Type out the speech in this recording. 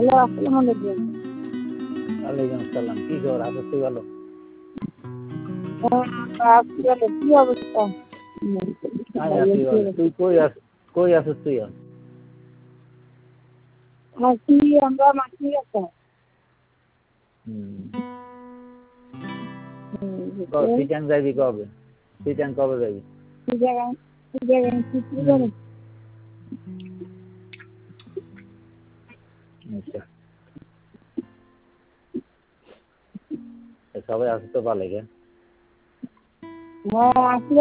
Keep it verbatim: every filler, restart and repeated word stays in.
Hello, আসসালামু আলাইকুম। ওয়ালাইকুম আসসালাম। কি খবর? আছো তুই ভালো? হ্যাঁ, কি বলে, কি অবস্থা? আমি আছি ভালো। তুই কই আছ কই আছিস তুই? আছি আমরা মাছি একটা। হুম। চিটাং যাবি কবে? চিটাং কবে যাবি? কি জায়গায় কি জায়গায় কি জানি। আচ্ছা। সবাই আছে তো ভালো? হ্যাঁ, আছি।